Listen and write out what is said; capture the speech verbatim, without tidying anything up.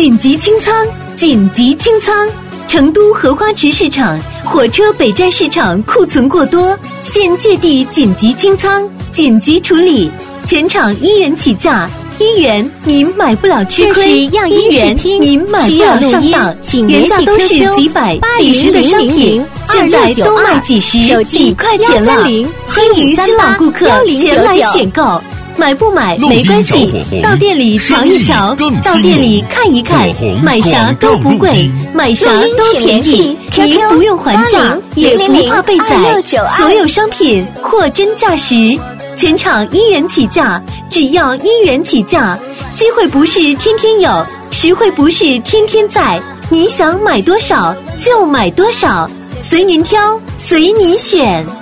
紧急清仓，紧急清仓！成都荷花池市场、火车北站市场库存过多，现借地紧急清仓，紧急处理，全场一元起价。一元您买不了吃亏，一元您买不了上当，原价都是几百、几十的商品，现在都卖几十、几块钱了。欢迎新老顾客前来选购，买不买没关系，到店里瞧一瞧，到店里看一看，买啥都不贵，买啥都便宜，您不用还价，也不怕被宰，所有商品货真价实。全场一元起价，只要一元起价，机会不是天天有，实惠不是天天在。你想买多少就买多少，随您挑，随你选。